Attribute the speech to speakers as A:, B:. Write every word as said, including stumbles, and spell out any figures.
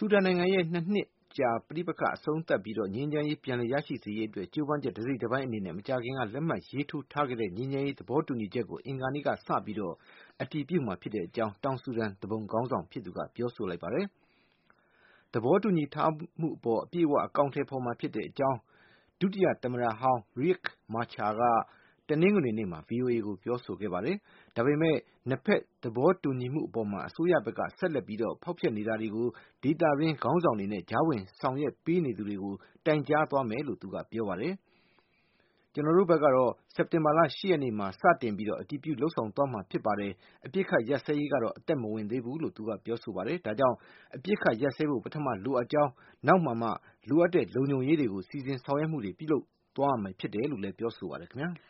A: ဆူဒန်နိုင်ငံရဲ့နှစ်နှစ်ကြာပဋိပက္ခအဆုံးသတ်ပြီးငြိမ်းချမ်းရေးပြန်လည်ရရှိစေရေးအတွက်ကြိုးပမ်းချက်တစိတ်တပိုင်းအနေနဲ့မကြာခင်ကလက်မှတ်ရေးထိုးထားခဲ့တဲ့ငြိမ်းချမ်းရေးသဘောတူညီချက်ကိုအင်္ဂါနေ့ကစပြီးအတည်ပြုမှာဖြစ်ကြောင်းတောင်ဆူဒန်သူပုန်ခေါင်းဆောင်ဖြစ်သူကပြောဆိုလိုက်ပါတယ်။သဘောတူညီထားမှုအပေါ်အပြည့်အဝအကောင်အထည်ဖော်မှာဖြစ်ကြောင်းဒုတိယသမ္မတဟောင်း Riek Machar ကတနင်္ဂနွေနေ့မှာ ဗွီအိုအေကိုပြောဆိုခဲ့ပါတယ်။ဒါပေမဲ့နှစ်ဖက်သဘောတူညီမှုအပေါ်အစိုးရဘက်ကဆက်လက်ပြီးဖောက်ဖျက်နေတာတွေကိုဒေသတွင်းခေါင်းဆောင်တွေနဲ့ကြားဝင်ဆောင်ရွက်ပေးနေသူတွေကိုတိုင်ကြားသွားမယ်လို့သူကပြောပါတယ်။ကျနော်တို့ဘက်ကတော့စက်တင်ဘာလ၈ရက်နေ့မှာစတင်ပြီးအတည်ပြုလုပ်ဆောင်သွားမှာဖြစ်ပါတယ်။အပစ်အခတ်ရပ်စဲရေးကတော့အသက်မဝင်သေးဘူးလို့သူကပြောဆိုပါတယ်။ဒါကြောင့်အပစ်အခတ်ရပ်စဲဖို့ပထမလိုအပ်ကြောင်းနောက်မှမှလိုအပ်တဲ့လုံခြုံရေးတွေကိုစီစဉ်ဆောင်ရွက်မှုတွေပြုလုပ်သွားရမှာဖြစ်တယ်လို့လည်းပြောဆိုပါတယ်ခင်ဗျာ။